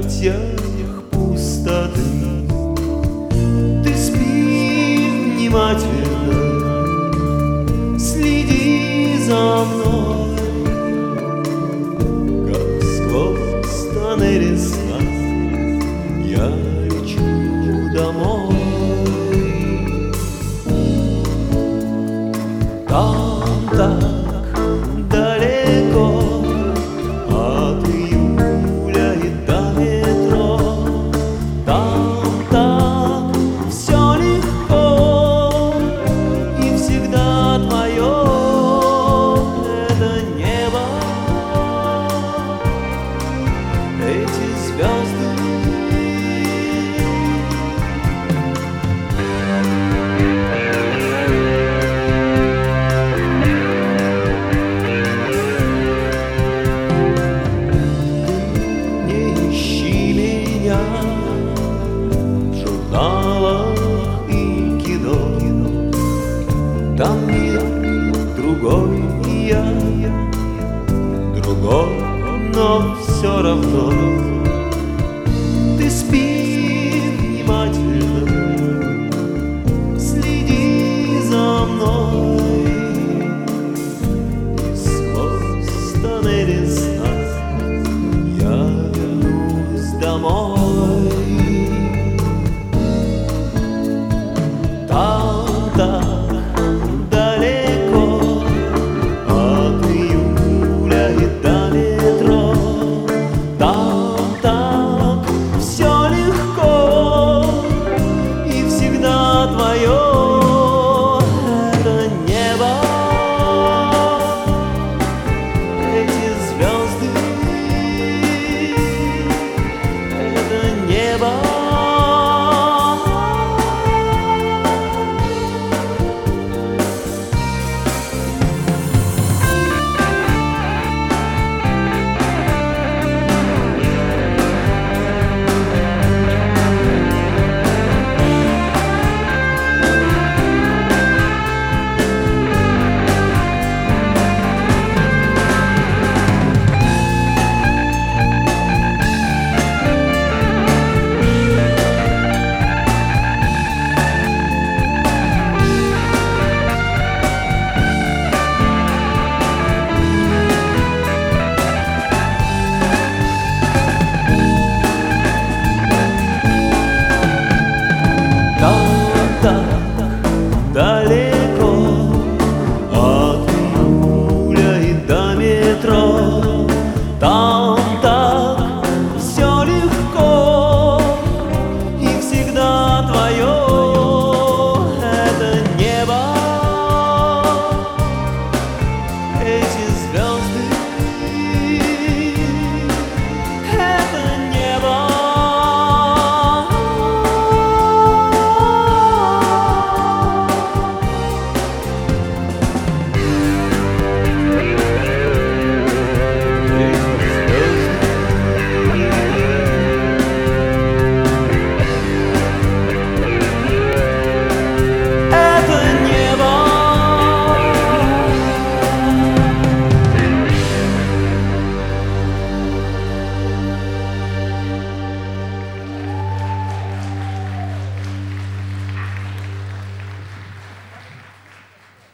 объятиях пустоты. Ты спи внимательно, следи за мной, как сквозь тоннели сна я лечу домой. Там так далеко от июля и до метро, там так все легко и всегда твое это небо, эти звезды. В журналах и кино там мир другой, и я другой, но все равно ты спи